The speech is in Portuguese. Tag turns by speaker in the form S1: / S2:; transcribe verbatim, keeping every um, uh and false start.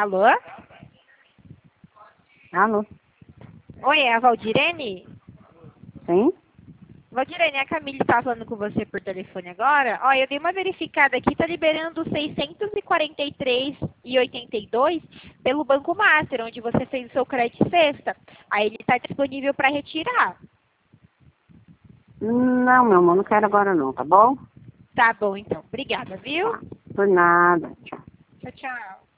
S1: Alô?
S2: Alô?
S1: Oi, é a Valdirene?
S2: Sim?
S1: Valdirene, a Camille tá falando com você por telefone agora. Ó, eu dei uma verificada aqui, tá liberando seiscentos e quarenta e três reais e oitenta e dois centavos pelo Banco Master, onde você fez o seu crédito sexta. Aí ele tá disponível para retirar.
S2: Não, meu amor, não quero agora não, tá bom?
S1: Tá bom, então. Obrigada, viu?
S2: Tá. Por nada. Tchau.
S1: Tchau, tchau.